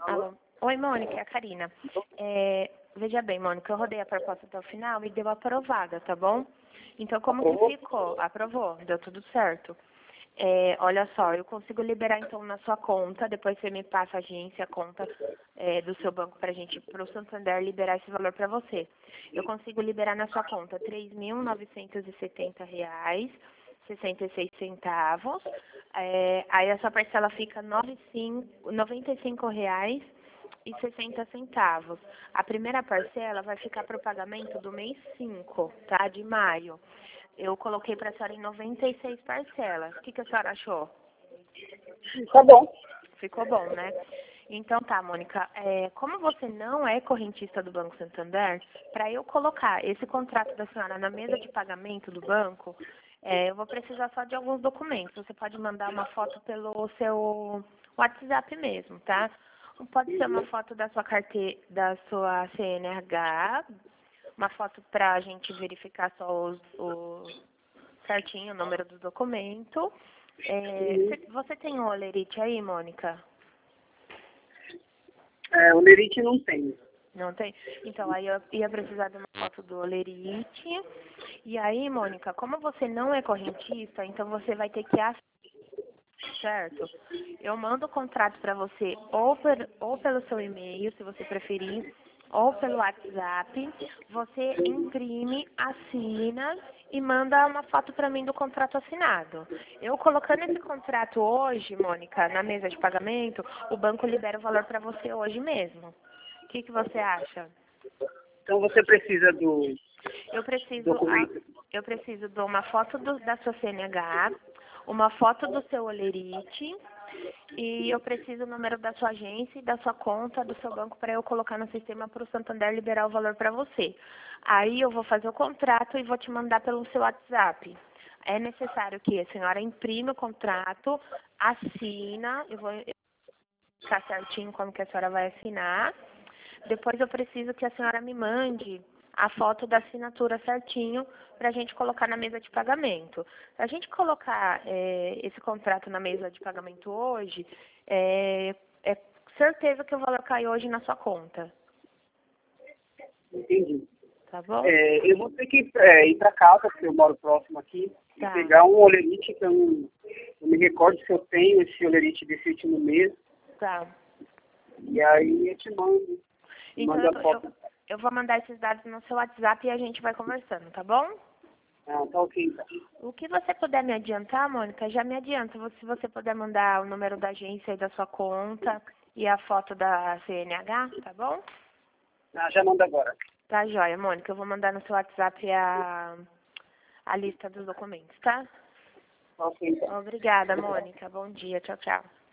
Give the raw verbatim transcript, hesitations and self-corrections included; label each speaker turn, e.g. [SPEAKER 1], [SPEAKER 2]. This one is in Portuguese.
[SPEAKER 1] Alô? Oi, Mônica, é a Karina. É, veja bem, Mônica, eu rodei a proposta até o final e deu aprovada, tá bom? Então, como
[SPEAKER 2] Aprovou?
[SPEAKER 1] que ficou? Aprovou, deu tudo certo. É, olha só, eu consigo liberar então na sua conta, depois você me passa a agência, a conta é, do seu banco pra gente, pro Santander, liberar esse valor para você. Eu consigo liberar na sua conta três mil novecentos e setenta reais, sessenta e seis centavos. É, aí a sua parcela fica noventa e cinco reais e sessenta centavos. A primeira parcela vai ficar para o pagamento do mês cinco, tá? De maio. Eu coloquei para a senhora em noventa e seis parcelas. O que, que a senhora achou?
[SPEAKER 2] Tá bom.
[SPEAKER 1] Ficou bom, né? Então tá, Mônica. É, como você não é correntista do Banco Santander, para eu colocar esse contrato da senhora na mesa de pagamento do banco, é, eu vou precisar só de alguns documentos. Você pode mandar uma foto pelo seu WhatsApp mesmo, tá? Pode ser uma foto da sua carteira, da sua C N H, uma foto para a gente verificar só os, o certinho, o número do documento. É, cê- você tem o olerite aí, Mônica?
[SPEAKER 2] É, o Lerite não tem.
[SPEAKER 1] Não tem? Então, aí eu ia precisar de uma foto do olerite. E aí, Mônica, como você não é correntista, então você vai ter que assinar, certo? Eu mando o contrato para você ou, per, ou pelo seu e-mail, se você preferir, ou pelo WhatsApp. Você imprime, assina e manda uma foto para mim do contrato assinado. Eu colocando esse contrato hoje, Mônica, na mesa de pagamento, o banco libera o valor para você hoje mesmo. O que, que você acha?
[SPEAKER 2] Então você precisa do
[SPEAKER 1] Eu preciso, a-
[SPEAKER 2] documento.
[SPEAKER 1] eu preciso de uma foto do- da sua C N H, uma foto do seu olerite e eu preciso o número da sua agência e da sua conta do seu banco para eu colocar no sistema para o Santander liberar o valor para você. Aí eu vou fazer o contrato e vou te mandar pelo seu WhatsApp. É necessário que a senhora imprima o contrato, assina, eu vou ficar certinho como que a senhora vai assinar. Depois eu preciso que a senhora me mande a foto da assinatura certinho para a gente colocar na mesa de pagamento. Se a gente colocar é, esse contrato na mesa de pagamento hoje, é, é certeza que o valor cai hoje na sua conta.
[SPEAKER 2] Entendi.
[SPEAKER 1] Tá bom?
[SPEAKER 2] É, eu vou ter que é, ir para casa, porque eu moro próximo aqui,
[SPEAKER 1] Tá.
[SPEAKER 2] e pegar um olerite que eu não, eu me recordo se eu tenho esse olerite desse último mês.
[SPEAKER 1] Tá.
[SPEAKER 2] E aí eu te mando.
[SPEAKER 1] Então
[SPEAKER 2] Mando
[SPEAKER 1] eu,
[SPEAKER 2] a
[SPEAKER 1] eu,
[SPEAKER 2] foto.
[SPEAKER 1] eu vou mandar esses dados no seu WhatsApp e a gente vai conversando, tá bom?
[SPEAKER 2] Ah, tá ok, então.
[SPEAKER 1] O que você puder me adiantar, Mônica, já me adianta. Se você puder mandar o número da agência e da sua conta e a foto da C N H, tá bom?
[SPEAKER 2] Ah, já mando agora.
[SPEAKER 1] Tá joia, Mônica. Eu vou mandar no seu WhatsApp a, a lista dos documentos, tá?
[SPEAKER 2] Tá ok, então.
[SPEAKER 1] Obrigada, Mônica. Bom dia. Tchau, tchau.